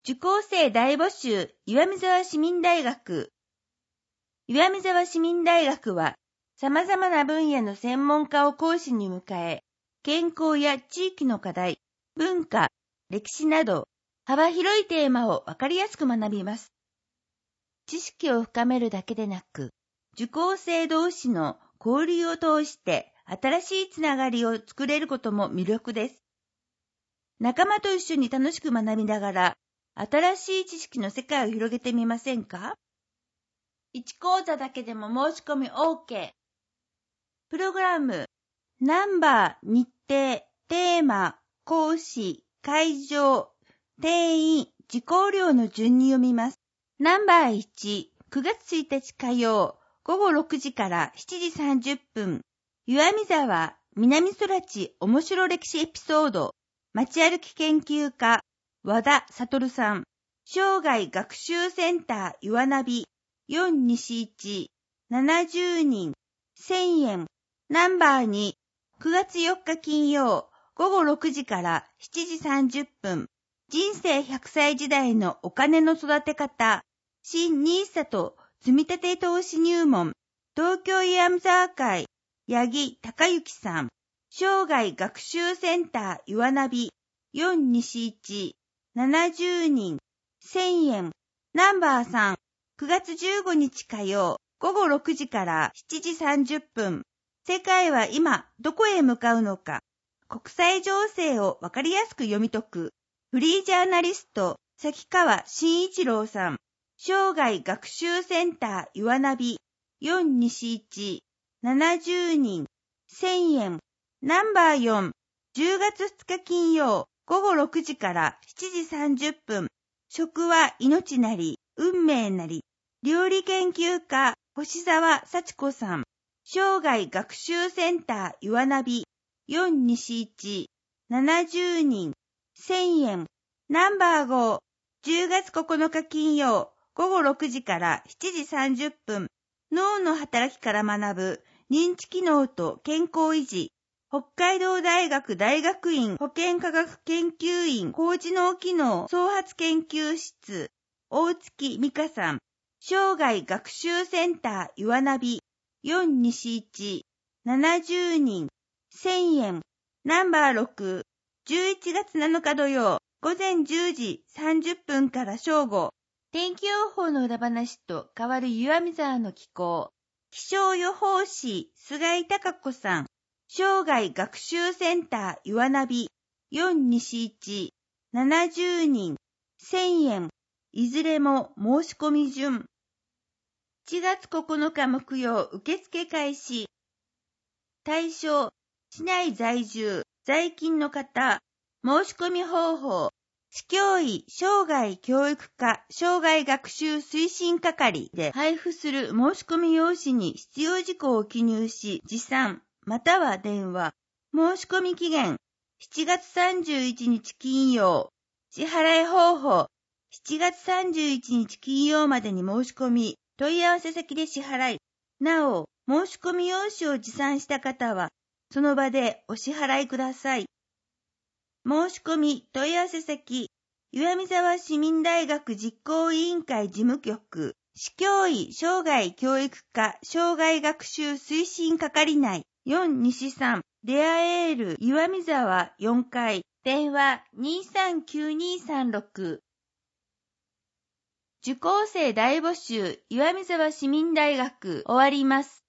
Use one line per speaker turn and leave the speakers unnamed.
受講生大募集岩見沢市民大学。岩見沢市民大学は、様々な分野の専門家を講師に迎え、健康や地域の課題、文化、歴史など、幅広いテーマをわかりやすく学びます。知識を深めるだけでなく、受講生同士の交流を通して新しいつながりを作れることも魅力です。仲間と一緒に楽しく学びながら、新しい知識の世界を広げてみませんか？ 1 講座だけでも申し込み OK。プログラム、ナンバー、日程、テーマ、講師、会場、定員、受講料の順に読みます。ナンバー1、9月1日火曜、午後6時から7時30分、岩見沢、南空地面白歴史エピソード、街歩き研究家、和田悟さん、生涯学習センター岩ナビ、4西1、70人、1000円。ナンバー2、9月4日金曜、午後6時から7時30分、人生100歳時代のお金の育て方、新NISAと積立投資入門、東京岩見沢会、八木隆之さん、生涯学習センター岩ナビ、4西1、70人、1000円。ナンバー3、9月15日火曜、午後6時から7時30分。世界は今どこへ向かうのか。国際情勢をわかりやすく読み解く。フリージャーナリスト、関川真一郎さん。生涯学習センター岩ナビ、4西1、70人、1000円。ナンバー4、10月2日金曜、午後6時から7時30分。食は命なり、運命なり。料理研究家、星沢幸子さん。生涯学習センター岩ナビ、4西1、70人、1000円。ナンバー5、10月9日金曜、午後6時から7時30分。脳の働きから学ぶ、認知機能と健康維持。北海道大学大学院保健科学研究院高知脳機能創発研究室、大月美香さん。生涯学習センター岩ナビ、4西1、70人、1000円。ナンバー6、11月7日土曜、午前10時30分から正午。天気予報の裏話と変わる岩見沢の気候。気象予報士、菅井貴子さん。生涯学習センター岩ナビ、4西1、70人、1000円。いずれも申し込み順。1月9日木曜受付開始。対象、市内在住、在勤の方。申し込み方法。市教委生涯教育課生涯学習推進係で配布する申し込み用紙に必要事項を記入し、持参、または電話。申し込み期限、7月31日金曜。支払い方法、7月31日金曜までに申し込み、問い合わせ先で支払い。なお、申し込み用紙を持参した方は、その場でお支払いください。申し込み問い合わせ先、岩見沢市民大学実行委員会事務局、市教委生涯教育課生涯学習推進係内、4西3、レアエール岩見沢4階、電話239236。受講生大募集岩見沢市民大学終わります。